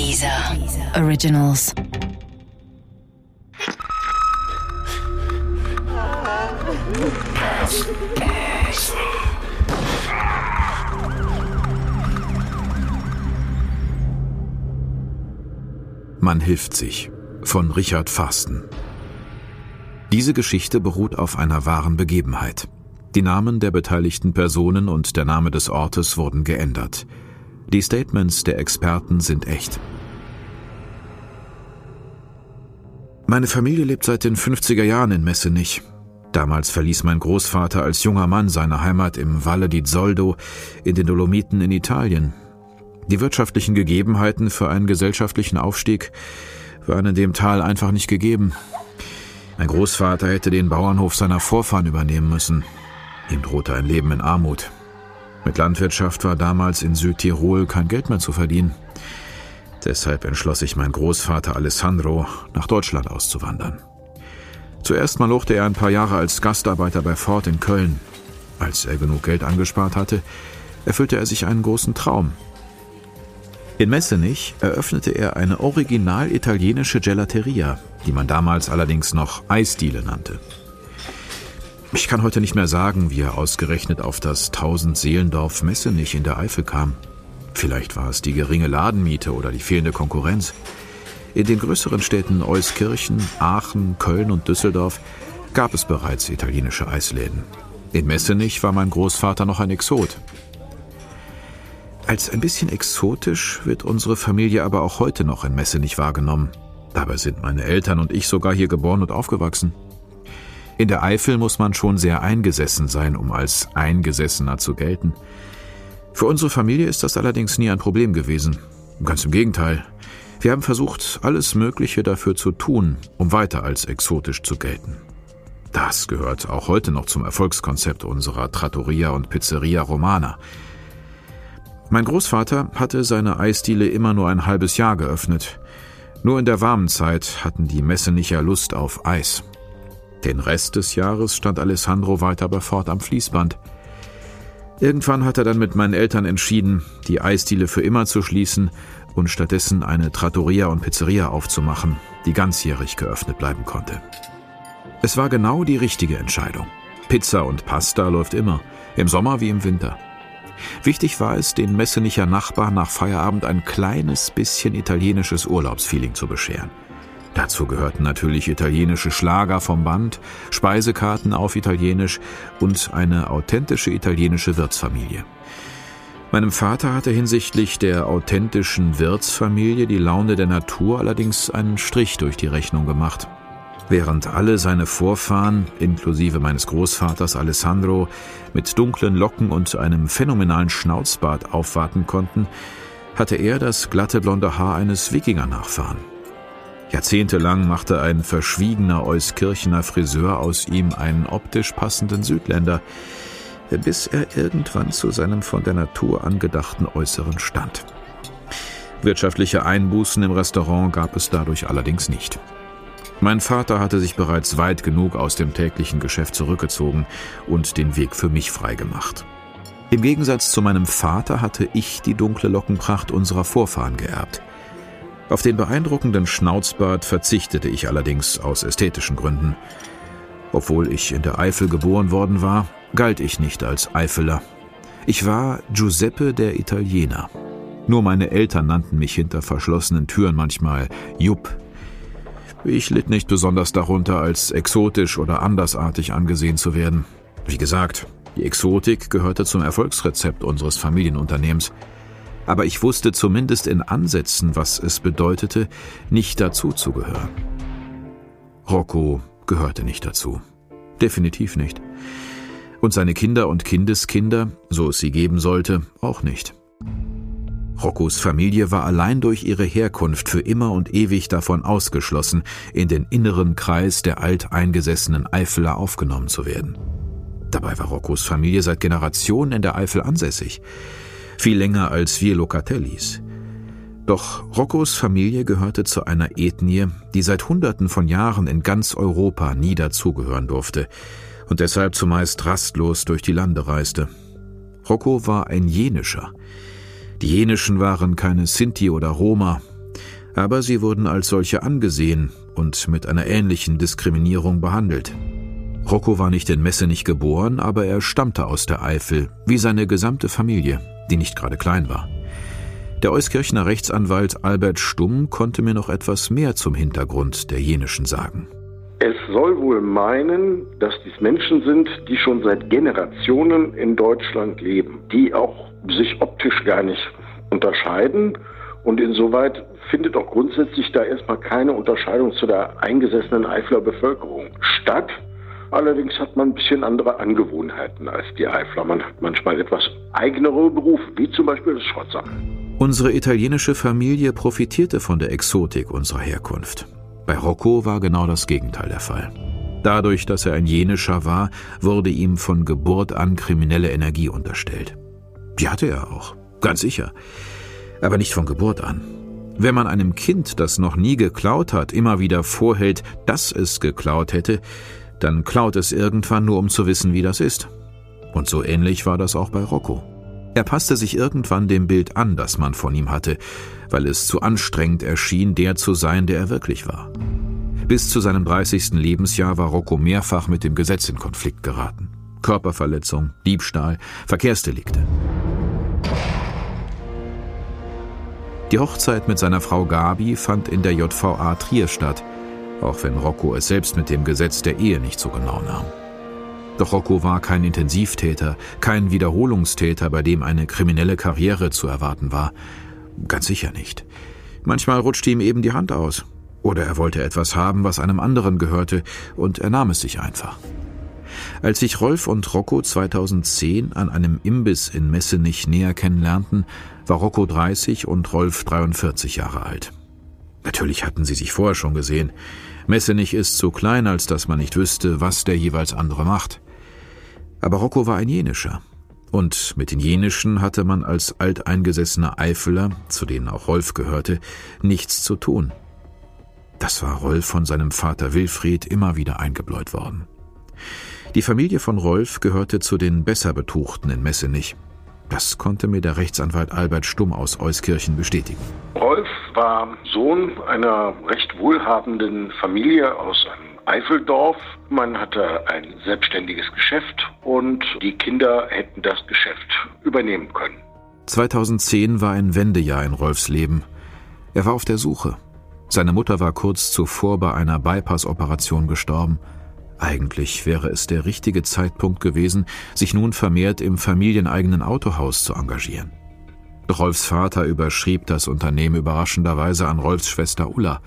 Deezer Originals. Man hilft sich von Richard Farsten. Diese Geschichte beruht auf einer wahren Begebenheit. Die Namen der beteiligten Personen und der Name des Ortes wurden geändert. Die Statements der Experten sind echt. Meine Familie lebt seit den 50er Jahren in Messenich. Damals verließ mein Großvater als junger Mann seine Heimat im Valle di Zoldo in den Dolomiten in Italien. Die wirtschaftlichen Gegebenheiten für einen gesellschaftlichen Aufstieg waren in dem Tal einfach nicht gegeben. Mein Großvater hätte den Bauernhof seiner Vorfahren übernehmen müssen. Ihm drohte ein Leben in Armut. Mit Landwirtschaft war damals in Südtirol kein Geld mehr zu verdienen. Deshalb entschloss sich mein Großvater Alessandro, nach Deutschland auszuwandern. Zuerst maluchte er ein paar Jahre als Gastarbeiter bei Ford in Köln. Als er genug Geld angespart hatte, erfüllte er sich einen großen Traum. In Messenich eröffnete er eine original italienische Gelateria, die man damals allerdings noch Eisdiele nannte. Ich kann heute nicht mehr sagen, wie er ausgerechnet auf das 1000-Seelendorf Messenich in der Eifel kam. Vielleicht war es die geringe Ladenmiete oder die fehlende Konkurrenz. In den größeren Städten Euskirchen, Aachen, Köln und Düsseldorf gab es bereits italienische Eisläden. In Messenich war mein Großvater noch ein Exot. Als ein bisschen exotisch wird unsere Familie aber auch heute noch in Messenich wahrgenommen. Dabei sind meine Eltern und ich sogar hier geboren und aufgewachsen. In der Eifel muss man schon sehr eingesessen sein, um als Eingesessener zu gelten. Für unsere Familie ist das allerdings nie ein Problem gewesen. Ganz im Gegenteil. Wir haben versucht, alles Mögliche dafür zu tun, um weiter als exotisch zu gelten. Das gehört auch heute noch zum Erfolgskonzept unserer Trattoria und Pizzeria Romana. Mein Großvater hatte seine Eisdiele immer nur ein halbes Jahr geöffnet. Nur in der warmen Zeit hatten die Messenicher Lust auf Eis. Den Rest des Jahres stand Alessandro weiter bei Ford am Fließband. Irgendwann hat er dann mit meinen Eltern entschieden, die Eisdiele für immer zu schließen und stattdessen eine Trattoria und Pizzeria aufzumachen, die ganzjährig geöffnet bleiben konnte. Es war genau die richtige Entscheidung. Pizza und Pasta läuft immer, im Sommer wie im Winter. Wichtig war es, den Messenicher Nachbarn nach Feierabend ein kleines bisschen italienisches Urlaubsfeeling zu bescheren. Dazu gehörten natürlich italienische Schlager vom Band, Speisekarten auf Italienisch und eine authentische italienische Wirtsfamilie. Meinem Vater hatte hinsichtlich der authentischen Wirtsfamilie die Laune der Natur allerdings einen Strich durch die Rechnung gemacht. Während alle seine Vorfahren, inklusive meines Großvaters Alessandro, mit dunklen Locken und einem phänomenalen Schnauzbart aufwarten konnten, hatte er das glatte blonde Haar eines Wikinger-Nachfahren. Jahrzehntelang machte ein verschwiegener Euskirchener Friseur aus ihm einen optisch passenden Südländer, bis er irgendwann zu seinem von der Natur angedachten Äußeren stand. Wirtschaftliche Einbußen im Restaurant gab es dadurch allerdings nicht. Mein Vater hatte sich bereits weit genug aus dem täglichen Geschäft zurückgezogen und den Weg für mich freigemacht. Im Gegensatz zu meinem Vater hatte ich die dunkle Lockenpracht unserer Vorfahren geerbt. Auf den beeindruckenden Schnauzbart verzichtete ich allerdings aus ästhetischen Gründen. Obwohl ich in der Eifel geboren worden war, galt ich nicht als Eifeler. Ich war Giuseppe der Italiener. Nur meine Eltern nannten mich hinter verschlossenen Türen manchmal Jupp. Ich litt nicht besonders darunter, als exotisch oder andersartig angesehen zu werden. Wie gesagt, die Exotik gehörte zum Erfolgsrezept unseres Familienunternehmens. Aber ich wusste zumindest in Ansätzen, was es bedeutete, nicht dazu zu gehören. Rocco gehörte nicht dazu. Definitiv nicht. Und seine Kinder und Kindeskinder, so es sie geben sollte, auch nicht. Roccos Familie war allein durch ihre Herkunft für immer und ewig davon ausgeschlossen, in den inneren Kreis der alteingesessenen Eifeler aufgenommen zu werden. Dabei war Roccos Familie seit Generationen in der Eifel ansässig. Viel länger als wir Locatellis. Doch Roccos Familie gehörte zu einer Ethnie, die seit Hunderten von Jahren in ganz Europa nie dazugehören durfte und deshalb zumeist rastlos durch die Lande reiste. Rocco war ein Jenischer. Die Jenischen waren keine Sinti oder Roma. Aber sie wurden als solche angesehen und mit einer ähnlichen Diskriminierung behandelt. Rocco war nicht in Messenich geboren, aber er stammte aus der Eifel, wie seine gesamte Familie, die nicht gerade klein war. Der Euskirchener Rechtsanwalt Albert Stumm konnte mir noch etwas mehr zum Hintergrund der Jenischen sagen. Es soll wohl meinen, dass dies Menschen sind, die schon seit Generationen in Deutschland leben, die auch sich optisch gar nicht unterscheiden. Und insoweit findet auch grundsätzlich da erstmal keine Unterscheidung zu der eingesessenen Eifler Bevölkerung statt. Allerdings hat man ein bisschen andere Angewohnheiten als die Eifler. Man hat manchmal etwas eigenere Berufe, wie zum Beispiel das Schrottsammeln. Unsere italienische Familie profitierte von der Exotik unserer Herkunft. Bei Rocco war genau das Gegenteil der Fall. Dadurch, dass er ein Jenischer war, wurde ihm von Geburt an kriminelle Energie unterstellt. Die hatte er auch, ganz sicher. Aber nicht von Geburt an. Wenn man einem Kind, das noch nie geklaut hat, immer wieder vorhält, dass es geklaut hätte, dann klaut es irgendwann nur, um zu wissen, wie das ist. Und so ähnlich war das auch bei Rocco. Er passte sich irgendwann dem Bild an, das man von ihm hatte, weil es zu anstrengend erschien, der zu sein, der er wirklich war. Bis zu seinem 30. Lebensjahr war Rocco mehrfach mit dem Gesetz in Konflikt geraten. Körperverletzung, Diebstahl, Verkehrsdelikte. Die Hochzeit mit seiner Frau Gabi fand in der JVA Trier statt, auch wenn Rocco es selbst mit dem Gesetz der Ehe nicht so genau nahm. Doch Rocco war kein Intensivtäter, kein Wiederholungstäter, bei dem eine kriminelle Karriere zu erwarten war. Ganz sicher nicht. Manchmal rutschte ihm eben die Hand aus. Oder er wollte etwas haben, was einem anderen gehörte, und er nahm es sich einfach. Als sich Rolf und Rocco 2010 an einem Imbiss in Messenich näher kennenlernten, war Rocco 30 und Rolf 43 Jahre alt. Natürlich hatten sie sich vorher schon gesehen. Messenich ist so klein, als dass man nicht wüsste, was der jeweils andere macht. Aber Rocco war ein Jenischer. Und mit den Jenischen hatte man als alteingesessener Eifeler, zu denen auch Rolf gehörte, nichts zu tun. Das war Rolf von seinem Vater Wilfried immer wieder eingebläut worden. Die Familie von Rolf gehörte zu den besser Betuchten in Messenich. Das konnte mir der Rechtsanwalt Albert Stumm aus Euskirchen bestätigen. Rolf war Sohn einer recht wohlhabenden Familie aus einem Eifeldorf. Man hatte ein selbstständiges Geschäft und die Kinder hätten das Geschäft übernehmen können. 2010 war ein Wendejahr in Rolfs Leben. Er war auf der Suche. Seine Mutter war kurz zuvor bei einer Bypass-Operation gestorben. Eigentlich wäre es der richtige Zeitpunkt gewesen, sich nun vermehrt im familieneigenen Autohaus zu engagieren. Doch Rolfs Vater überschrieb das Unternehmen überraschenderweise an Rolfs Schwester Ulla.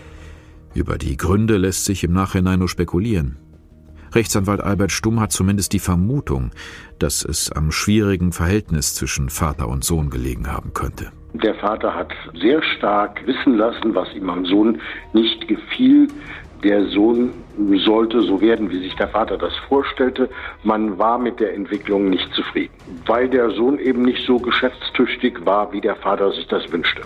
Über die Gründe lässt sich im Nachhinein nur spekulieren. Rechtsanwalt Albert Stumm hat zumindest die Vermutung, dass es am schwierigen Verhältnis zwischen Vater und Sohn gelegen haben könnte. Der Vater hat sehr stark wissen lassen, was ihm am Sohn nicht gefiel. Der Sohn sollte so werden, wie sich der Vater das vorstellte. Man war mit der Entwicklung nicht zufrieden, weil der Sohn eben nicht so geschäftstüchtig war, wie der Vater sich das wünschte.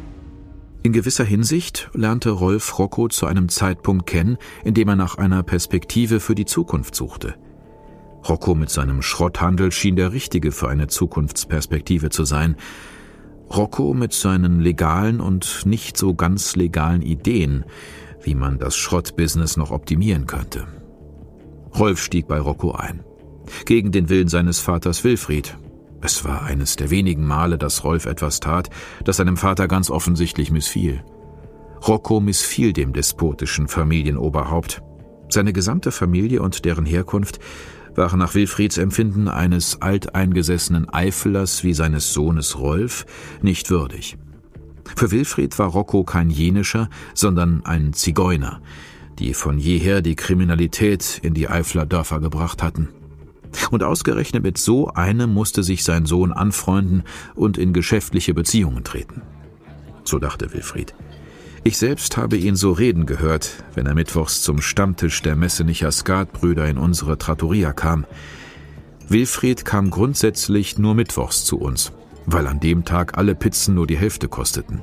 In gewisser Hinsicht lernte Rolf Rocco zu einem Zeitpunkt kennen, in dem er nach einer Perspektive für die Zukunft suchte. Rocco mit seinem Schrotthandel schien der Richtige für eine Zukunftsperspektive zu sein. Rocco mit seinen legalen und nicht so ganz legalen Ideen, wie man das Schrottbusiness noch optimieren könnte. Rolf stieg bei Rocco ein. Gegen den Willen seines Vaters Wilfried. Es war eines der wenigen Male, dass Rolf etwas tat, das seinem Vater ganz offensichtlich missfiel. Rocco missfiel dem despotischen Familienoberhaupt. Seine gesamte Familie und deren Herkunft waren nach Wilfrieds Empfinden eines alteingesessenen Eifelers wie seines Sohnes Rolf nicht würdig. Für Wilfried war Rocco kein Jenischer, sondern ein Zigeuner, die von jeher die Kriminalität in die Eifler Dörfer gebracht hatten. Und ausgerechnet mit so einem musste sich sein Sohn anfreunden und in geschäftliche Beziehungen treten. So dachte Wilfried. Ich selbst habe ihn so reden gehört, wenn er mittwochs zum Stammtisch der Messenicher Skatbrüder in unsere Trattoria kam. Wilfried kam grundsätzlich nur mittwochs zu uns, weil an dem Tag alle Pizzen nur die Hälfte kosteten.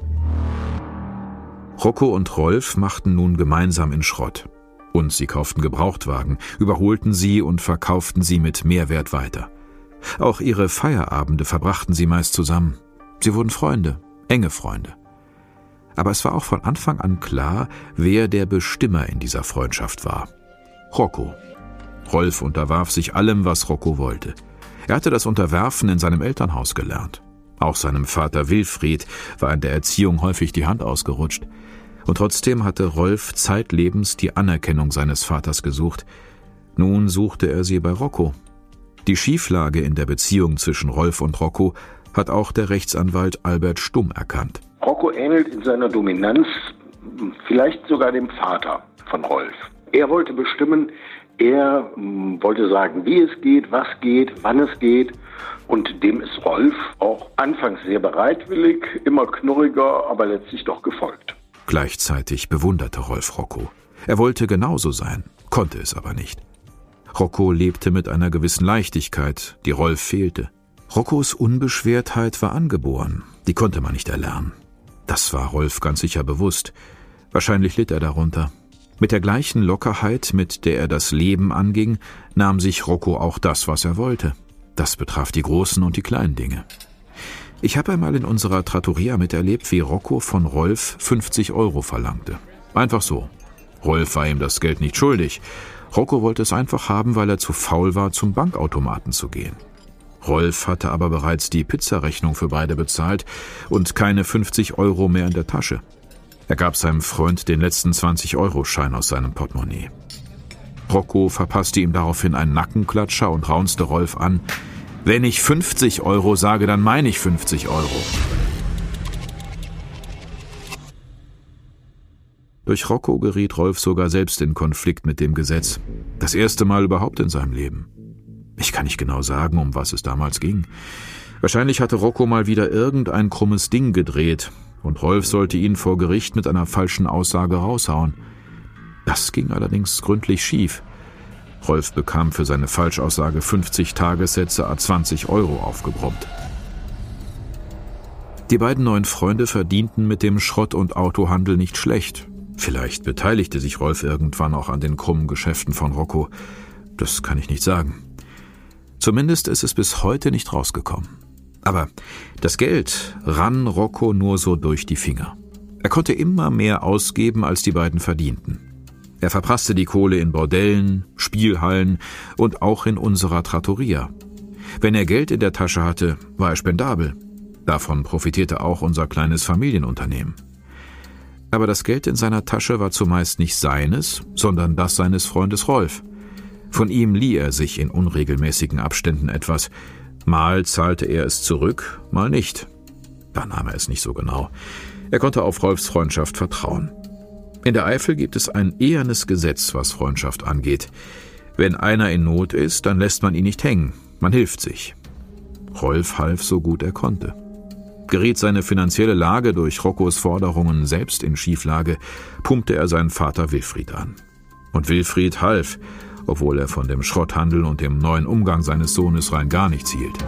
Rocco und Rolf machten nun gemeinsam in Schrott. Und sie kauften Gebrauchtwagen, überholten sie und verkauften sie mit Mehrwert weiter. Auch ihre Feierabende verbrachten sie meist zusammen. Sie wurden Freunde, enge Freunde. Aber es war auch von Anfang an klar, wer der Bestimmer in dieser Freundschaft war. Rocco. Rolf unterwarf sich allem, was Rocco wollte. Er hatte das Unterwerfen in seinem Elternhaus gelernt. Auch seinem Vater Wilfried war in der Erziehung häufig die Hand ausgerutscht. Und trotzdem hatte Rolf zeitlebens die Anerkennung seines Vaters gesucht. Nun suchte er sie bei Rocco. Die Schieflage in der Beziehung zwischen Rolf und Rocco hat auch der Rechtsanwalt Albert Stumm erkannt. Rocco ähnelt in seiner Dominanz vielleicht sogar dem Vater von Rolf. Er wollte bestimmen, er wollte sagen, wie es geht, was geht, wann es geht. Und dem ist Rolf auch anfangs sehr bereitwillig, immer knurriger, aber letztlich doch gefolgt. Gleichzeitig bewunderte Rolf Rocco. Er wollte genauso sein, konnte es aber nicht. Rocco lebte mit einer gewissen Leichtigkeit, die Rolf fehlte. Roccos Unbeschwertheit war angeboren, die konnte man nicht erlernen. Das war Rolf ganz sicher bewusst. Wahrscheinlich litt er darunter. Mit der gleichen Lockerheit, mit der er das Leben anging, nahm sich Rocco auch das, was er wollte. Das betraf die großen und die kleinen Dinge. Ich habe einmal in unserer Trattoria miterlebt, wie Rocco von Rolf 50 € verlangte. Einfach so. Rolf war ihm das Geld nicht schuldig. Rocco wollte es einfach haben, weil er zu faul war, zum Bankautomaten zu gehen. Rolf hatte aber bereits die Pizzarechnung für beide bezahlt und keine 50 € mehr in der Tasche. Er gab seinem Freund den letzten 20-€ aus seinem Portemonnaie. Rocco verpasste ihm daraufhin einen Nackenklatscher und raunzte Rolf an: »Wenn ich 50 € sage, dann meine ich 50 €. Durch Rocco geriet Rolf sogar selbst in Konflikt mit dem Gesetz. Das erste Mal überhaupt in seinem Leben. Ich kann nicht genau sagen, um was es damals ging. Wahrscheinlich hatte Rocco mal wieder irgendein krummes Ding gedreht und Rolf sollte ihn vor Gericht mit einer falschen Aussage raushauen. Das ging allerdings gründlich schief. Rolf bekam für seine Falschaussage 50 Tagessätze à 20 € aufgebrummt. Die beiden neuen Freunde verdienten mit dem Schrott- und Autohandel nicht schlecht. Vielleicht beteiligte sich Rolf irgendwann auch an den krummen Geschäften von Rocco. Das kann ich nicht sagen. Zumindest ist es bis heute nicht rausgekommen. Aber das Geld rann Rocco nur so durch die Finger. Er konnte immer mehr ausgeben, als die beiden verdienten. Er verprasste die Kohle in Bordellen, Spielhallen und auch in unserer Trattoria. Wenn er Geld in der Tasche hatte, war er spendabel. Davon profitierte auch unser kleines Familienunternehmen. Aber das Geld in seiner Tasche war zumeist nicht seines, sondern das seines Freundes Rolf. Von ihm lieh er sich in unregelmäßigen Abständen etwas. Mal zahlte er es zurück, mal nicht. Da nahm er es nicht so genau. Er konnte auf Rolfs Freundschaft vertrauen. In der Eifel gibt es ein ehernes Gesetz, was Freundschaft angeht. Wenn einer in Not ist, dann lässt man ihn nicht hängen. Man hilft sich. Rolf half so gut er konnte. Geriet seine finanzielle Lage durch Roccos Forderungen selbst in Schieflage, pumpte er seinen Vater Wilfried an. Und Wilfried half, obwohl er von dem Schrotthandel und dem neuen Umgang seines Sohnes rein gar nichts hielt.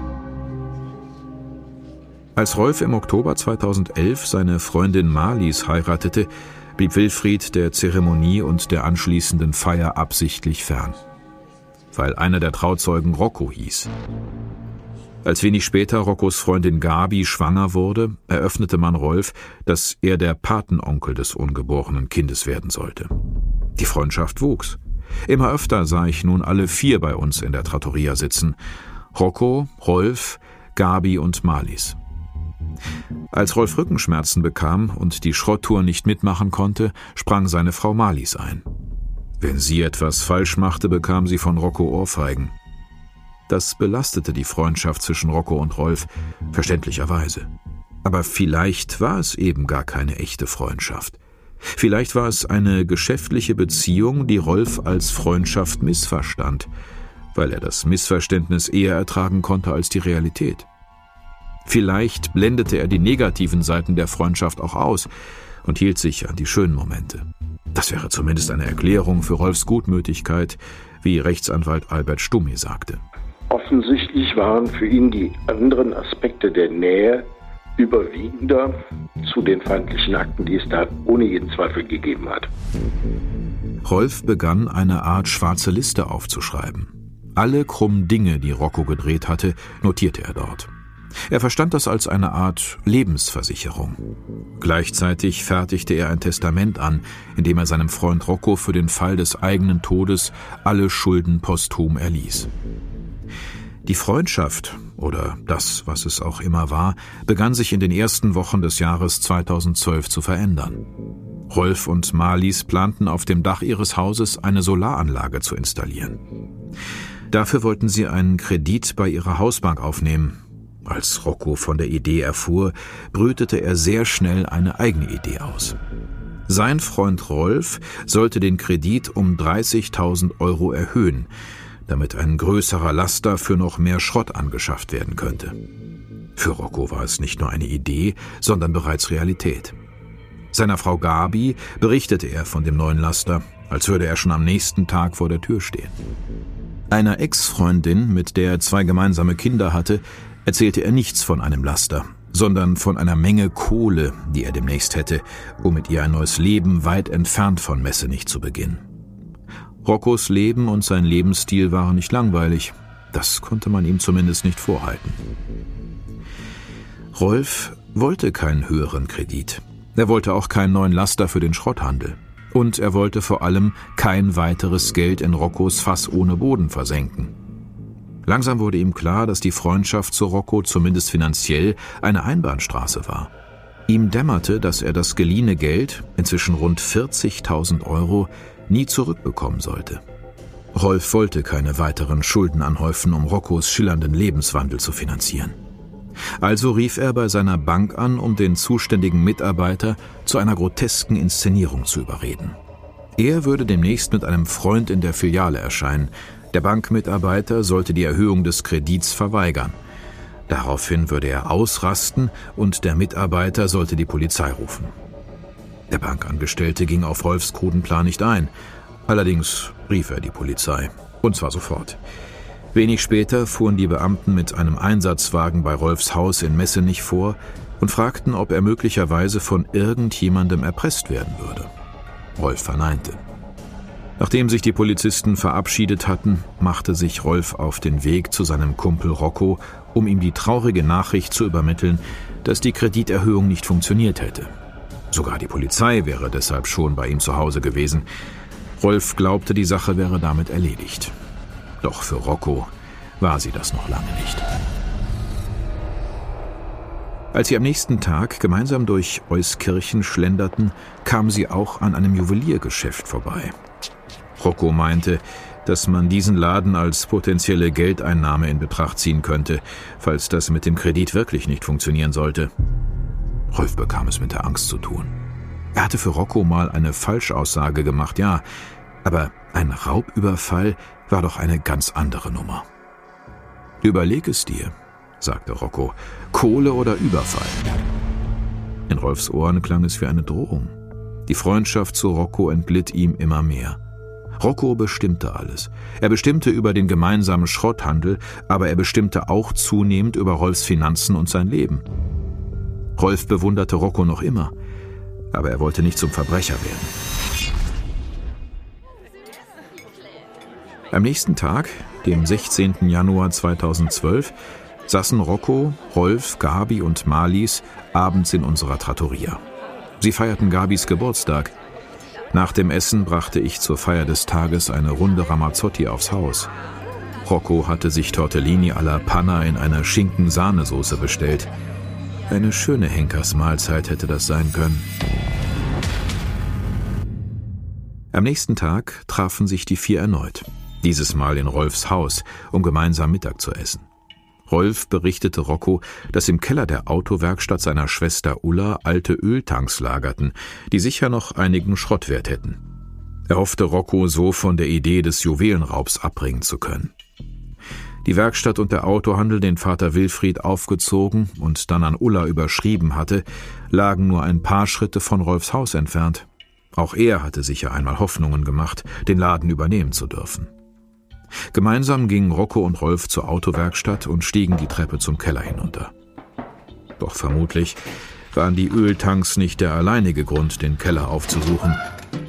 Als Rolf im Oktober 2011 seine Freundin Marlies heiratete, blieb Wilfried der Zeremonie und der anschließenden Feier absichtlich fern, weil einer der Trauzeugen Rocco hieß. Als wenig später Roccos Freundin Gabi schwanger wurde, eröffnete man Rolf, dass er der Patenonkel des ungeborenen Kindes werden sollte. Die Freundschaft wuchs. Immer öfter sah ich nun alle 4 bei uns in der Trattoria sitzen: Rocco, Rolf, Gabi und Marlies. Als Rolf Rückenschmerzen bekam und die Schrotttour nicht mitmachen konnte, sprang seine Frau Marlies ein. Wenn sie etwas falsch machte, bekam sie von Rocco Ohrfeigen. Das belastete die Freundschaft zwischen Rocco und Rolf, verständlicherweise. Aber vielleicht war es eben gar keine echte Freundschaft. Vielleicht war es eine geschäftliche Beziehung, die Rolf als Freundschaft missverstand, weil er das Missverständnis eher ertragen konnte als die Realität. Vielleicht blendete er die negativen Seiten der Freundschaft auch aus und hielt sich an die schönen Momente. Das wäre zumindest eine Erklärung für Rolfs Gutmütigkeit, wie Rechtsanwalt Albert Stumm sagte. Offensichtlich waren für ihn die anderen Aspekte der Nähe überwiegender zu den feindlichen Akten, die es da ohne jeden Zweifel gegeben hat. Rolf begann, eine Art schwarze Liste aufzuschreiben. Alle krummen Dinge, die Rocco gedreht hatte, notierte er dort. Er verstand das als eine Art Lebensversicherung. Gleichzeitig fertigte er ein Testament an, in dem er seinem Freund Rocco für den Fall des eigenen Todes alle Schulden posthum erließ. Die Freundschaft, oder das, was es auch immer war, begann sich in den ersten Wochen des Jahres 2012 zu verändern. Rolf und Marlies planten auf dem Dach ihres Hauses eine Solaranlage zu installieren. Dafür wollten sie einen Kredit bei ihrer Hausbank aufnehmen. Als Rocco von der Idee erfuhr, brütete er sehr schnell eine eigene Idee aus. Sein Freund Rolf sollte den Kredit um 30.000 € erhöhen, damit ein größerer Laster für noch mehr Schrott angeschafft werden könnte. Für Rocco war es nicht nur eine Idee, sondern bereits Realität. Seiner Frau Gabi berichtete er von dem neuen Laster, als würde er schon am nächsten Tag vor der Tür stehen. Einer Ex-Freundin, mit der er 2 gemeinsame Kinder hatte, erzählte er nichts von einem Laster, sondern von einer Menge Kohle, die er demnächst hätte, um mit ihr ein neues Leben weit entfernt von Messenich zu beginnen. Roccos Leben und sein Lebensstil waren nicht langweilig. Das konnte man ihm zumindest nicht vorhalten. Rolf wollte keinen höheren Kredit. Er wollte auch keinen neuen Laster für den Schrotthandel. Und er wollte vor allem kein weiteres Geld in Roccos Fass ohne Boden versenken. Langsam wurde ihm klar, dass die Freundschaft zu Rocco zumindest finanziell eine Einbahnstraße war. Ihm dämmerte, dass er das geliehene Geld, inzwischen rund 40.000 €, nie zurückbekommen sollte. Rolf wollte keine weiteren Schulden anhäufen, um Roccos schillernden Lebenswandel zu finanzieren. Also rief er bei seiner Bank an, um den zuständigen Mitarbeiter zu einer grotesken Inszenierung zu überreden. Er würde demnächst mit einem Freund in der Filiale erscheinen. Der Bankmitarbeiter sollte die Erhöhung des Kredits verweigern. Daraufhin würde er ausrasten und der Mitarbeiter sollte die Polizei rufen. Der Bankangestellte ging auf Rolfs kruden Plan nicht ein. Allerdings rief er die Polizei. Und zwar sofort. Wenig später fuhren die Beamten mit einem Einsatzwagen bei Rolfs Haus in Messenich vor und fragten, ob er möglicherweise von irgendjemandem erpresst werden würde. Rolf verneinte. Nachdem sich die Polizisten verabschiedet hatten, machte sich Rolf auf den Weg zu seinem Kumpel Rocco, um ihm die traurige Nachricht zu übermitteln, dass die Krediterhöhung nicht funktioniert hätte. Sogar die Polizei wäre deshalb schon bei ihm zu Hause gewesen. Rolf glaubte, die Sache wäre damit erledigt. Doch für Rocco war sie das noch lange nicht. Als sie am nächsten Tag gemeinsam durch Euskirchen schlenderten, kamen sie auch an einem Juweliergeschäft vorbei. Rocco meinte, dass man diesen Laden als potenzielle Geldeinnahme in Betracht ziehen könnte, falls das mit dem Kredit wirklich nicht funktionieren sollte. Rolf bekam es mit der Angst zu tun. Er hatte für Rocco mal eine Falschaussage gemacht, ja, aber ein Raubüberfall war doch eine ganz andere Nummer. »Überleg es dir«, sagte Rocco, »Kohle oder Überfall?« In Rolfs Ohren klang es wie eine Drohung. Die Freundschaft zu Rocco entglitt ihm immer mehr. Rocco bestimmte alles. Er bestimmte über den gemeinsamen Schrotthandel, aber er bestimmte auch zunehmend über Rolfs Finanzen und sein Leben. Rolf bewunderte Rocco noch immer, aber er wollte nicht zum Verbrecher werden. Am nächsten Tag, dem 16. Januar 2012, saßen Rocco, Rolf, Gabi und Marlies abends in unserer Trattoria. Sie feierten Gabis Geburtstag. Nach dem Essen brachte ich zur Feier des Tages eine Runde Ramazzotti aufs Haus. Rocco hatte sich Tortellini alla Panna in einer Schinken-Sahnesoße bestellt. Eine schöne Henkersmahlzeit hätte das sein können. Am nächsten Tag trafen sich die 4 erneut. Dieses Mal in Rolfs Haus, um gemeinsam Mittag zu essen. Rolf berichtete Rocco, dass im Keller der Autowerkstatt seiner Schwester Ulla alte Öltanks lagerten, die sicher noch einigen Schrottwert hätten. Er hoffte, Rocco so von der Idee des Juwelenraubs abbringen zu können. Die Werkstatt und der Autohandel, den Vater Wilfried aufgezogen und dann an Ulla überschrieben hatte, lagen nur ein paar Schritte von Rolfs Haus entfernt. Auch er hatte sicher einmal Hoffnungen gemacht, den Laden übernehmen zu dürfen. Gemeinsam gingen Rocco und Rolf zur Autowerkstatt und stiegen die Treppe zum Keller hinunter. Doch vermutlich waren die Öltanks nicht der alleinige Grund, den Keller aufzusuchen.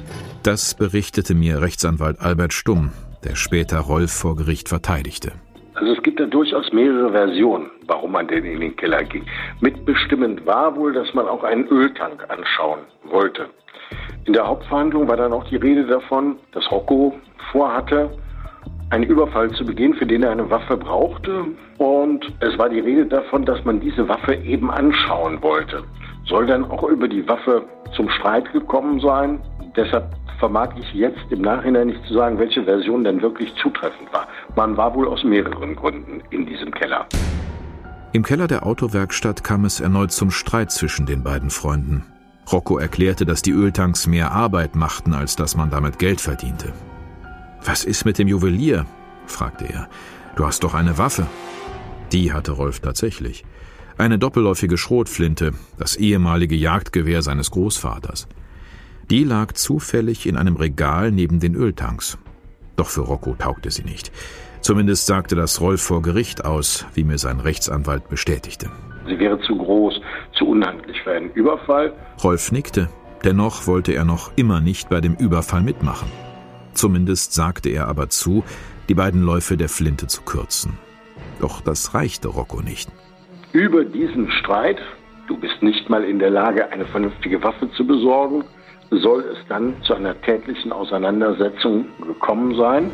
Das berichtete mir Rechtsanwalt Albert Stumm, der später Rolf vor Gericht verteidigte. Also es gibt da durchaus mehrere Versionen, warum man denn in den Keller ging. Mitbestimmend war wohl, dass man auch einen Öltank anschauen wollte. In der Hauptverhandlung war dann auch die Rede davon, dass Rocco vorhatte, einen Überfall zu begehen, für den er eine Waffe brauchte. Und es war die Rede davon, dass man diese Waffe eben anschauen wollte. Soll dann auch über die Waffe zum Streit gekommen sein. Deshalb vermag ich jetzt im Nachhinein nicht zu sagen, welche Version denn wirklich zutreffend war. Man war wohl aus mehreren Gründen in diesem Keller. Im Keller der Autowerkstatt kam es erneut zum Streit zwischen den beiden Freunden. Rocco erklärte, dass die Öltanks mehr Arbeit machten, als dass man damit Geld verdiente. »Was ist mit dem Juwelier?« fragte er. »Du hast doch eine Waffe.« Die hatte Rolf tatsächlich. Eine doppelläufige Schrotflinte, das ehemalige Jagdgewehr seines Großvaters. Die lag zufällig in einem Regal neben den Öltanks. Doch für Rocco taugte sie nicht. Zumindest sagte das Rolf vor Gericht aus, wie mir sein Rechtsanwalt bestätigte. Sie wäre zu groß, zu unhandlich für einen Überfall. Rolf nickte. Dennoch wollte er noch immer nicht bei dem Überfall mitmachen. Zumindest sagte er aber zu, die beiden Läufe der Flinte zu kürzen. Doch das reichte Rocco nicht. Über diesen Streit, du bist nicht mal in der Lage, eine vernünftige Waffe zu besorgen, soll es dann zu einer tätlichen Auseinandersetzung gekommen sein.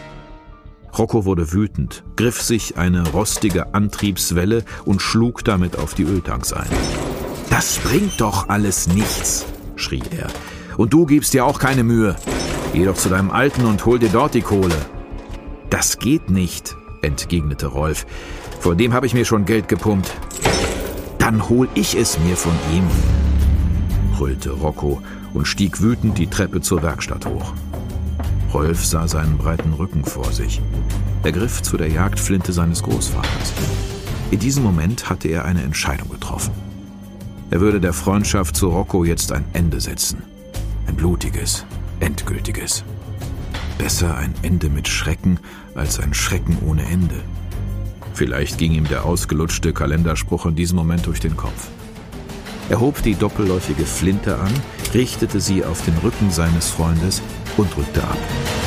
Rocco wurde wütend, griff sich eine rostige Antriebswelle und schlug damit auf die Öltanks ein. »Das bringt doch alles nichts«, schrie er. »Und du gibst dir auch keine Mühe. Geh doch zu deinem Alten und hol dir dort die Kohle.« »Das geht nicht«, entgegnete Rolf. »Vor dem habe ich mir schon Geld gepumpt.« »Dann hol ich es mir von ihm«, brüllte Rocco und stieg wütend die Treppe zur Werkstatt hoch. Rolf sah seinen breiten Rücken vor sich. Er griff zu der Jagdflinte seines Großvaters. In diesem Moment hatte er eine Entscheidung getroffen. Er würde der Freundschaft zu Rocco jetzt ein Ende setzen. Ein blutiges, endgültiges. Besser ein Ende mit Schrecken als ein Schrecken ohne Ende. Vielleicht ging ihm der ausgelutschte Kalenderspruch in diesem Moment durch den Kopf. Er hob die doppelläufige Flinte an, richtete sie auf den Rücken seines Freundes und drückte ab.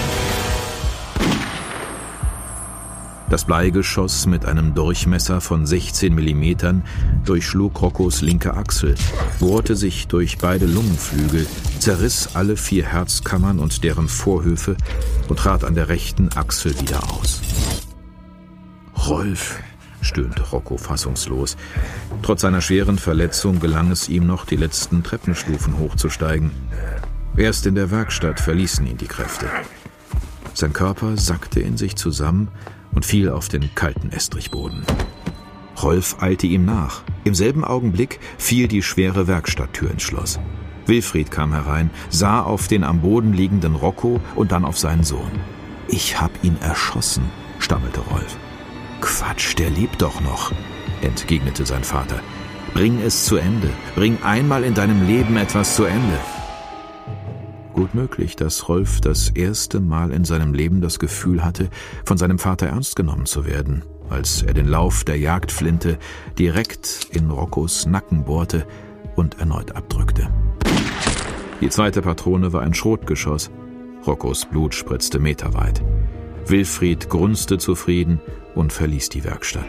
Das Bleigeschoss mit einem Durchmesser von 16 mm durchschlug Roccos linke Achsel, bohrte sich durch beide Lungenflügel, zerriss alle 4 Herzkammern und deren Vorhöfe und trat an der rechten Achsel wieder aus. »Rolf«, stöhnte Rocco fassungslos. Trotz seiner schweren Verletzung gelang es ihm noch, die letzten Treppenstufen hochzusteigen. Erst in der Werkstatt verließen ihn die Kräfte. Sein Körper sackte in sich zusammen und fiel auf den kalten Estrichboden. Rolf eilte ihm nach. Im selben Augenblick fiel die schwere Werkstatttür ins Schloss. Wilfried kam herein, sah auf den am Boden liegenden Rocco und dann auf seinen Sohn. »Ich hab ihn erschossen«, stammelte Rolf. »Quatsch, der lebt doch noch«, entgegnete sein Vater. »Bring es zu Ende. Bring einmal in deinem Leben etwas zu Ende.« Gut möglich, dass Rolf das erste Mal in seinem Leben das Gefühl hatte, von seinem Vater ernst genommen zu werden, als er den Lauf der Jagdflinte direkt in Roccos Nacken bohrte und erneut abdrückte. Die zweite Patrone war ein Schrotgeschoss. Roccos Blut spritzte meterweit. Wilfried grunzte zufrieden und verließ die Werkstatt.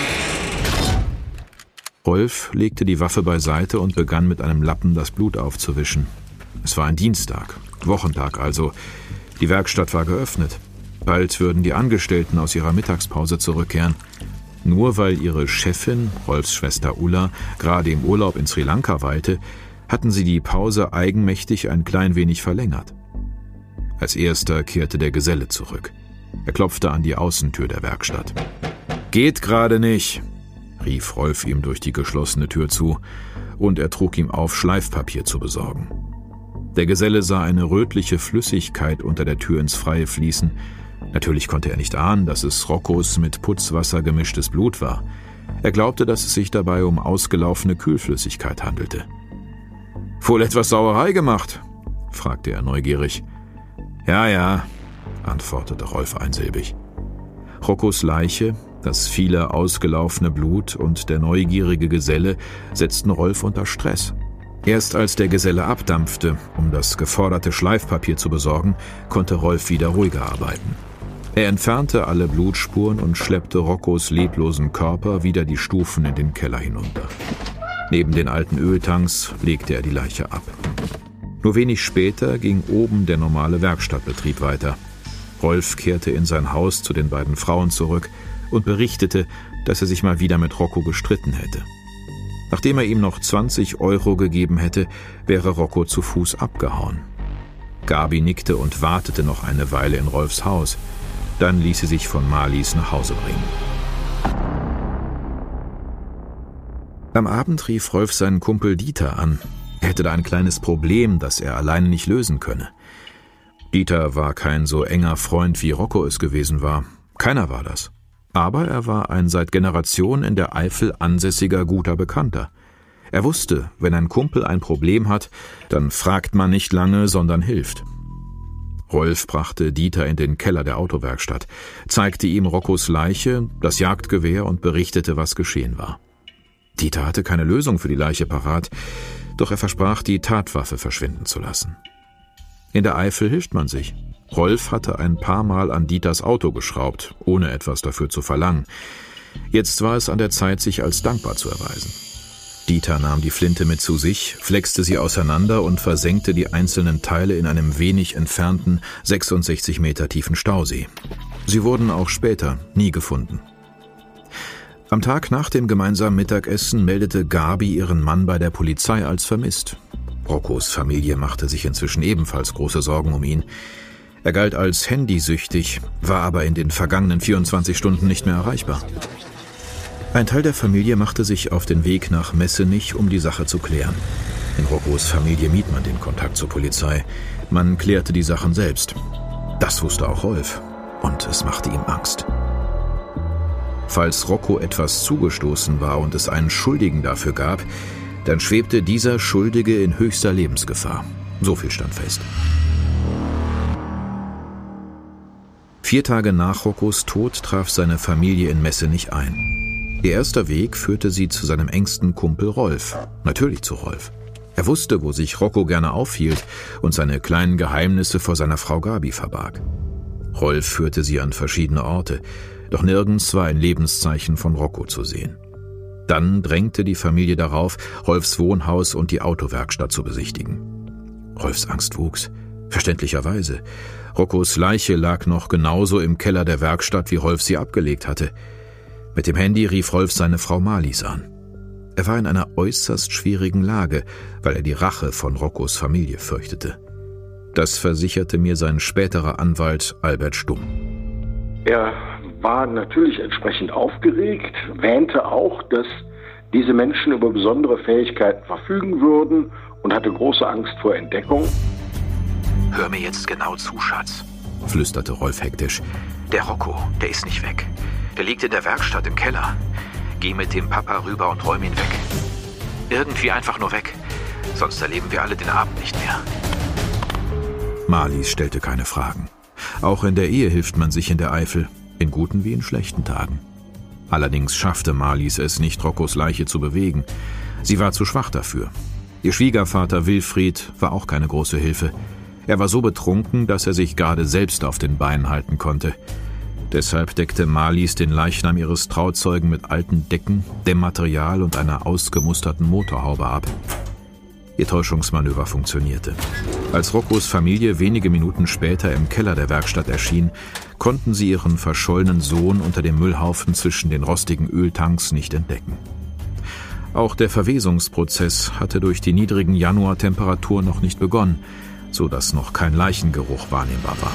Rolf legte die Waffe beiseite und begann mit einem Lappen das Blut aufzuwischen. Es war ein Dienstag, Wochentag also. Die Werkstatt war geöffnet. Bald würden die Angestellten aus ihrer Mittagspause zurückkehren. Nur weil ihre Chefin, Rolfs Schwester Ulla, gerade im Urlaub in Sri Lanka weilte, hatten sie die Pause eigenmächtig ein klein wenig verlängert. Als erster kehrte der Geselle zurück. Er klopfte an die Außentür der Werkstatt. »Geht gerade nicht«, rief Rolf ihm durch die geschlossene Tür zu, und er trug ihm auf, Schleifpapier zu besorgen. Der Geselle sah eine rötliche Flüssigkeit unter der Tür ins Freie fließen. Natürlich konnte er nicht ahnen, dass es Roccos mit Putzwasser gemischtes Blut war. Er glaubte, dass es sich dabei um ausgelaufene Kühlflüssigkeit handelte. »Wohl etwas Sauerei gemacht?« fragte er neugierig. Ja«, antwortete Rolf einsilbig. Roccos Leiche, das viele ausgelaufene Blut und der neugierige Geselle setzten Rolf unter Stress. Erst als der Geselle abdampfte, um das geforderte Schleifpapier zu besorgen, konnte Rolf wieder ruhiger arbeiten. Er entfernte alle Blutspuren und schleppte Roccos leblosen Körper wieder die Stufen in den Keller hinunter. Neben den alten Öltanks legte er die Leiche ab. Nur wenig später ging oben der normale Werkstattbetrieb weiter. Rolf kehrte in sein Haus zu den beiden Frauen zurück und berichtete, dass er sich mal wieder mit Rocco gestritten hätte. Nachdem er ihm noch 20 € gegeben hätte, wäre Rocco zu Fuß abgehauen. Gabi nickte und wartete noch eine Weile in Rolfs Haus. Dann ließ sie sich von Marlies nach Hause bringen. Am Abend rief Rolf seinen Kumpel Dieter an. Er hätte da ein kleines Problem, das er alleine nicht lösen könne. Dieter war kein so enger Freund, wie Rocco es gewesen war. Keiner war das. Aber er war ein seit Generationen in der Eifel ansässiger guter Bekannter. Er wusste, wenn ein Kumpel ein Problem hat, dann fragt man nicht lange, sondern hilft. Rolf brachte Dieter in den Keller der Autowerkstatt, zeigte ihm Roccos Leiche, das Jagdgewehr und berichtete, was geschehen war. Dieter hatte keine Lösung für die Leiche parat, doch er versprach, die Tatwaffe verschwinden zu lassen. In der Eifel hilft man sich. Rolf hatte ein paar Mal an Dieters Auto geschraubt, ohne etwas dafür zu verlangen. Jetzt war es an der Zeit, sich als dankbar zu erweisen. Dieter nahm die Flinte mit zu sich, flexte sie auseinander und versenkte die einzelnen Teile in einem wenig entfernten, 66 Meter tiefen Stausee. Sie wurden auch später nie gefunden. Am Tag nach dem gemeinsamen Mittagessen meldete Gabi ihren Mann bei der Polizei als vermisst. Roccos Familie machte sich inzwischen ebenfalls große Sorgen um ihn. Er galt als handysüchtig, war aber in den vergangenen 24 Stunden nicht mehr erreichbar. Ein Teil der Familie machte sich auf den Weg nach Messenich, um die Sache zu klären. In Roccos Familie mied man den Kontakt zur Polizei. Man klärte die Sachen selbst. Das wusste auch Rolf. Und es machte ihm Angst. Falls Rocco etwas zugestoßen war und es einen Schuldigen dafür gab, dann schwebte dieser Schuldige in höchster Lebensgefahr. So viel stand fest. 4 Tage nach Roccos Tod traf seine Familie in Messenich ein. Ihr erster Weg führte sie zu seinem engsten Kumpel Rolf. Natürlich zu Rolf. Er wusste, wo sich Rocco gerne aufhielt und seine kleinen Geheimnisse vor seiner Frau Gabi verbarg. Rolf führte sie an verschiedene Orte, doch nirgends war ein Lebenszeichen von Rocco zu sehen. Dann drängte die Familie darauf, Rolfs Wohnhaus und die Autowerkstatt zu besichtigen. Rolfs Angst wuchs. Verständlicherweise. Roccos Leiche lag noch genauso im Keller der Werkstatt, wie Rolf sie abgelegt hatte. Mit dem Handy rief Rolf seine Frau Marlies an. Er war in einer äußerst schwierigen Lage, weil er die Rache von Roccos Familie fürchtete. Das versicherte mir sein späterer Anwalt Albert Stumm. Er war natürlich entsprechend aufgeregt, wähnte auch, dass diese Menschen über besondere Fähigkeiten verfügen würden und hatte große Angst vor Entdeckung. »Hör mir jetzt genau zu, Schatz«, flüsterte Rolf hektisch. »Der Rocco, der ist nicht weg. Der liegt in der Werkstatt im Keller. Geh mit dem Papa rüber und räum ihn weg. Irgendwie einfach nur weg, sonst erleben wir alle den Abend nicht mehr.« Marlies stellte keine Fragen. Auch in der Ehe hilft man sich in der Eifel, in guten wie in schlechten Tagen. Allerdings schaffte Marlies es nicht, Roccos Leiche zu bewegen. Sie war zu schwach dafür. Ihr Schwiegervater Wilfried war auch keine große Hilfe. Er war so betrunken, dass er sich gerade selbst auf den Beinen halten konnte. Deshalb deckte Marlies den Leichnam ihres Trauzeugen mit alten Decken, Dämmmaterial und einer ausgemusterten Motorhaube ab. Ihr Täuschungsmanöver funktionierte. Als Roccos Familie wenige Minuten später im Keller der Werkstatt erschien, konnten sie ihren verschollenen Sohn unter dem Müllhaufen zwischen den rostigen Öltanks nicht entdecken. Auch der Verwesungsprozess hatte durch die niedrigen Januartemperaturen noch nicht begonnen, so dass noch kein Leichengeruch wahrnehmbar war.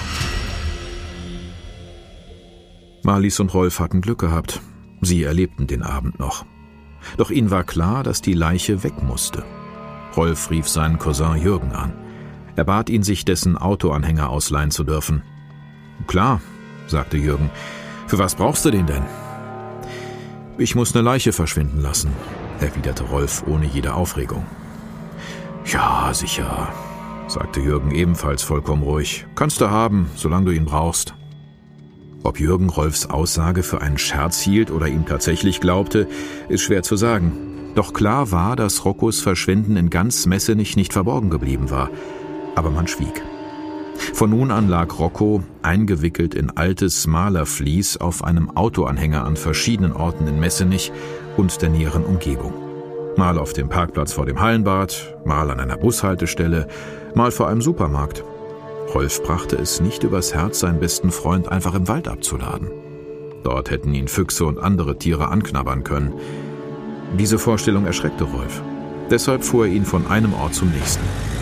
Marlies und Rolf hatten Glück gehabt. Sie erlebten den Abend noch. Doch ihnen war klar, dass die Leiche weg musste. Rolf rief seinen Cousin Jürgen an. Er bat ihn, sich dessen Autoanhänger ausleihen zu dürfen. »Klar«, sagte Jürgen. »Für was brauchst du den denn?« »Ich muss eine Leiche verschwinden lassen«, erwiderte Rolf ohne jede Aufregung. »Ja, sicher«, sagte Jürgen ebenfalls vollkommen ruhig. »Kannst du haben, solange du ihn brauchst.« Ob Jürgen Rolfs Aussage für einen Scherz hielt oder ihm tatsächlich glaubte, ist schwer zu sagen. Doch klar war, dass Roccos Verschwinden in ganz Messenich nicht verborgen geblieben war. Aber man schwieg. Von nun an lag Rocco, eingewickelt in altes Malervlies, auf einem Autoanhänger an verschiedenen Orten in Messenich und der näheren Umgebung. Mal auf dem Parkplatz vor dem Hallenbad, mal an einer Bushaltestelle, mal vor einem Supermarkt. Rolf brachte es nicht übers Herz, seinen besten Freund einfach im Wald abzuladen. Dort hätten ihn Füchse und andere Tiere anknabbern können. Diese Vorstellung erschreckte Rolf. Deshalb fuhr er ihn von einem Ort zum nächsten.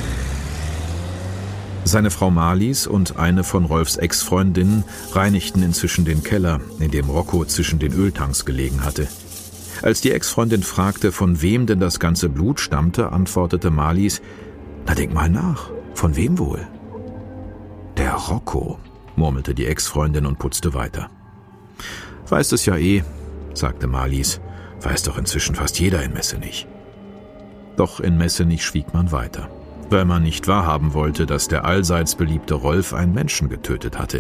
Seine Frau Marlies und eine von Rolfs Ex-Freundinnen reinigten inzwischen den Keller, in dem Rocco zwischen den Öltanks gelegen hatte. Als die Ex-Freundin fragte, von wem denn das ganze Blut stammte, antwortete Marlies: »Na, denk mal nach, von wem wohl?« »Der Rocco«, murmelte die Ex-Freundin und putzte weiter. »Weiß es ja eh«, sagte Marlies. »Weiß doch inzwischen fast jeder in Messenich.« Doch in Messenich schwieg man weiter, weil man nicht wahrhaben wollte, dass der allseits beliebte Rolf einen Menschen getötet hatte.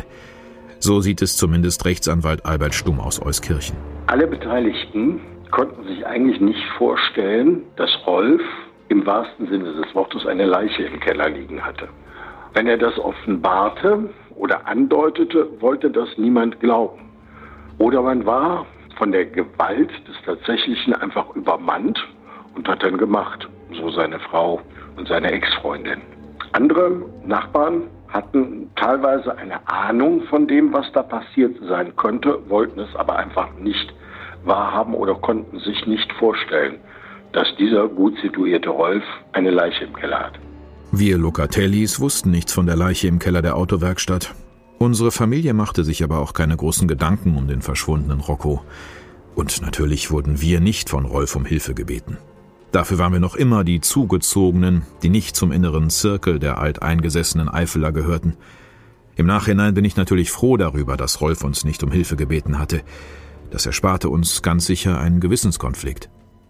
So sieht es zumindest Rechtsanwalt Albert Stumm aus Euskirchen. Alle Beteiligten konnten sich eigentlich nicht vorstellen, dass Rolf im wahrsten Sinne des Wortes eine Leiche im Keller liegen hatte. Wenn er das offenbarte oder andeutete, wollte das niemand glauben. Oder man war von der Gewalt des Tatsächlichen einfach übermannt und hat dann gemacht, so seine Frau und seine Ex-Freundin. Andere Nachbarn hatten teilweise eine Ahnung von dem, was da passiert sein könnte, wollten es aber einfach nicht wahrhaben oder konnten sich nicht vorstellen, dass dieser gut situierte Rolf eine Leiche im Keller hat. Wir Locatellis wussten nichts von der Leiche im Keller der Autowerkstatt. Unsere Familie machte sich aber auch keine großen Gedanken um den verschwundenen Rocco. Und natürlich wurden wir nicht von Rolf um Hilfe gebeten. Dafür waren wir noch immer die Zugezogenen, die nicht zum inneren Zirkel der alteingesessenen Eifeler gehörten. Im Nachhinein bin ich natürlich froh darüber, dass Rolf uns nicht um Hilfe gebeten hatte. Das ersparte uns ganz sicher einen Gewissenskonflikt.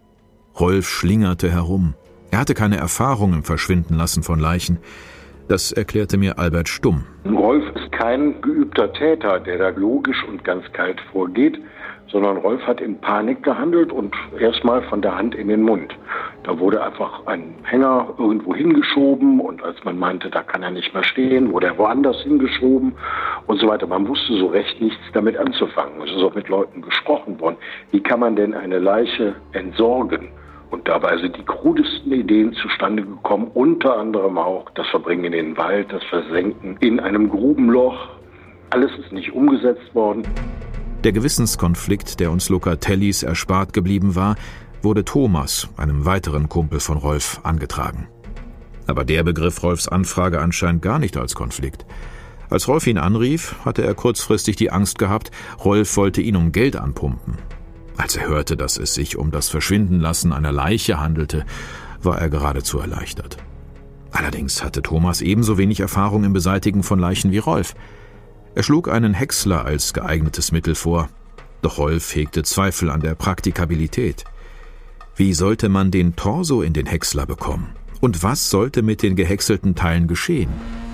Rolf schlingerte herum. Er hatte keine Erfahrung im Verschwindenlassen von Leichen. Das erklärte mir Albert Stumm. Rolf ist kein geübter Täter, der da logisch und ganz kalt vorgeht, sondern Rolf hat in Panik gehandelt und erstmal von der Hand in den Mund. Da wurde einfach ein Hänger irgendwo hingeschoben und als man meinte, da kann er nicht mehr stehen, wurde er woanders hingeschoben und so weiter. Man wusste so recht nichts damit anzufangen. Es ist auch mit Leuten gesprochen worden. Wie kann man denn eine Leiche entsorgen? Und dabei sind die krudesten Ideen zustande gekommen, unter anderem auch das Verbringen in den Wald, das Versenken in einem Grubenloch. Alles ist nicht umgesetzt worden. Der Gewissenskonflikt, der uns Locatellis erspart geblieben war, wurde Thomas, einem weiteren Kumpel von Rolf, angetragen. Aber der begriff Rolfs Anfrage anscheinend gar nicht als Konflikt. Als Rolf ihn anrief, hatte er kurzfristig die Angst gehabt, Rolf wollte ihn um Geld anpumpen. Als er hörte, dass es sich um das Verschwindenlassen einer Leiche handelte, war er geradezu erleichtert. Allerdings hatte Thomas ebenso wenig Erfahrung im Beseitigen von Leichen wie Rolf. Er schlug einen Häcksler als geeignetes Mittel vor, doch Rolf hegte Zweifel an der Praktikabilität. Wie sollte man den Torso in den Häcksler bekommen? Und was sollte mit den gehäckselten Teilen geschehen?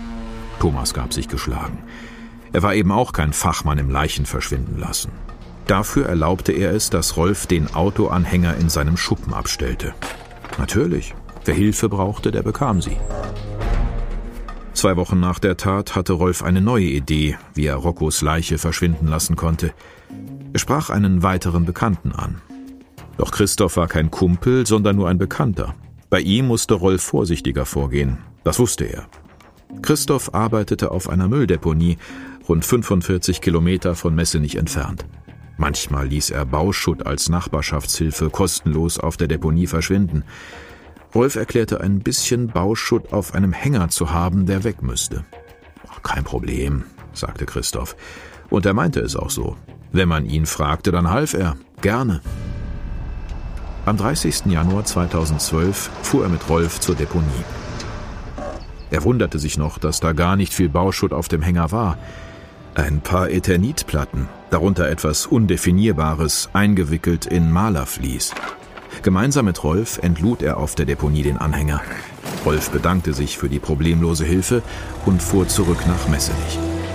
Thomas gab sich geschlagen. Er war eben auch kein Fachmann im Leichenverschwindenlassen. Dafür erlaubte er es, dass Rolf den Autoanhänger in seinem Schuppen abstellte. Natürlich, wer Hilfe brauchte, der bekam sie. 2 Wochen nach der Tat hatte Rolf eine neue Idee, wie er Roccos Leiche verschwinden lassen konnte. Er sprach einen weiteren Bekannten an. Doch Christoph war kein Kumpel, sondern nur ein Bekannter. Bei ihm musste Rolf vorsichtiger vorgehen, das wusste er. Christoph arbeitete auf einer Mülldeponie, rund 45 Kilometer von Messenich entfernt. Manchmal ließ er Bauschutt als Nachbarschaftshilfe kostenlos auf der Deponie verschwinden. Rolf erklärte, ein bisschen Bauschutt auf einem Hänger zu haben, der weg müsste. »Kein Problem«, sagte Christoph. Und er meinte es auch so. Wenn man ihn fragte, dann half er. Gerne. Am 30. Januar 2012 fuhr er mit Rolf zur Deponie. Er wunderte sich noch, dass da gar nicht viel Bauschutt auf dem Hänger war. Ein paar Eternitplatten, darunter etwas Undefinierbares, eingewickelt in Malervlies. Gemeinsam mit Rolf entlud er auf der Deponie den Anhänger. Rolf bedankte sich für die problemlose Hilfe und fuhr zurück nach Messenich.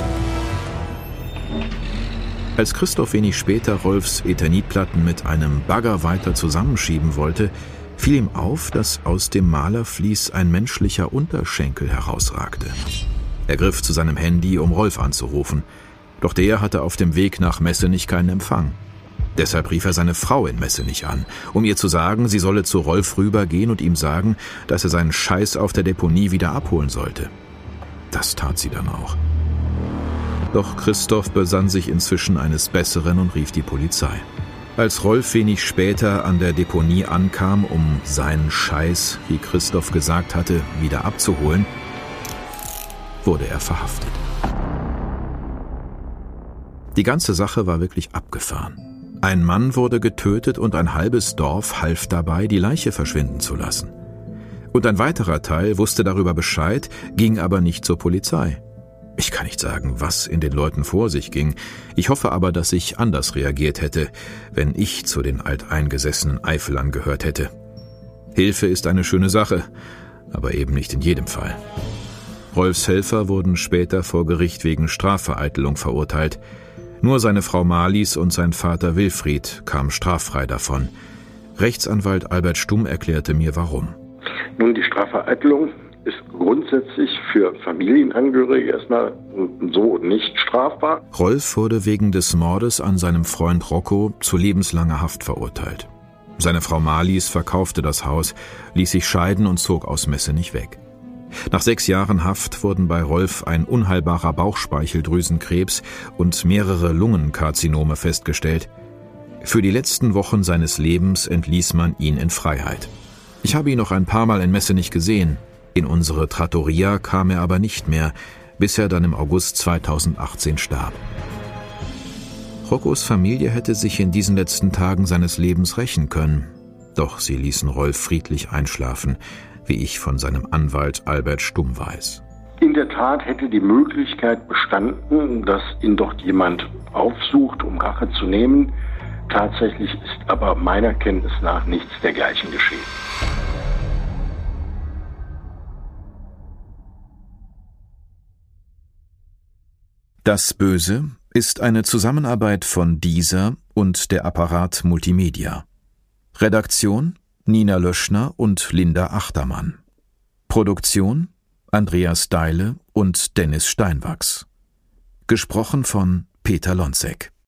Als Christoph wenig später Rolfs Eternitplatten mit einem Bagger weiter zusammenschieben wollte, fiel ihm auf, dass aus dem Malervlies ein menschlicher Unterschenkel herausragte. Er griff zu seinem Handy, um Rolf anzurufen. Doch der hatte auf dem Weg nach Messenich keinen Empfang. Deshalb rief er seine Frau in Messenich an, um ihr zu sagen, sie solle zu Rolf rübergehen und ihm sagen, dass er seinen Scheiß auf der Deponie wieder abholen sollte. Das tat sie dann auch. Doch Christoph besann sich inzwischen eines Besseren und rief die Polizei. Als Rolf wenig später an der Deponie ankam, um seinen Scheiß, wie Christoph gesagt hatte, wieder abzuholen, wurde er verhaftet. Die ganze Sache war wirklich abgefahren. Ein Mann wurde getötet und ein halbes Dorf half dabei, die Leiche verschwinden zu lassen. Und ein weiterer Teil wusste darüber Bescheid, ging aber nicht zur Polizei. Ich kann nicht sagen, was in den Leuten vor sich ging. Ich hoffe aber, dass ich anders reagiert hätte, wenn ich zu den alteingesessenen Eifelern gehört hätte. Hilfe ist eine schöne Sache, aber eben nicht in jedem Fall. Rolfs Helfer wurden später vor Gericht wegen Strafvereitelung verurteilt. Nur seine Frau Marlies und sein Vater Wilfried kamen straffrei davon. Rechtsanwalt Albert Stumm erklärte mir, warum. Nun, die Strafvereitelung ist grundsätzlich für Familienangehörige erstmal so nicht strafbar. Rolf wurde wegen des Mordes an seinem Freund Rocco zu lebenslanger Haft verurteilt. Seine Frau Marlies verkaufte das Haus, ließ sich scheiden und zog aus Messenich weg. Nach 6 Jahren Haft wurden bei Rolf ein unheilbarer Bauchspeicheldrüsenkrebs und mehrere Lungenkarzinome festgestellt. Für die letzten Wochen seines Lebens entließ man ihn in Freiheit. Ich habe ihn noch ein paar Mal in Messenich gesehen. In unsere Trattoria kam er aber nicht mehr, bis er dann im August 2018 starb. Roccos Familie hätte sich in diesen letzten Tagen seines Lebens rächen können. Doch sie ließen Rolf friedlich einschlafen, wie ich von seinem Anwalt Albert Stumm weiß. In der Tat hätte die Möglichkeit bestanden, dass ihn dort jemand aufsucht, um Rache zu nehmen. Tatsächlich ist aber meiner Kenntnis nach nichts dergleichen geschehen. Das Böse ist eine Zusammenarbeit von Deezer und der Apparat Multimedia. Redaktion Nina Löschner und Linda Achtermann. Produktion Andreas Deile und Dennis Steinwachs. Gesprochen von Peter Lonzek.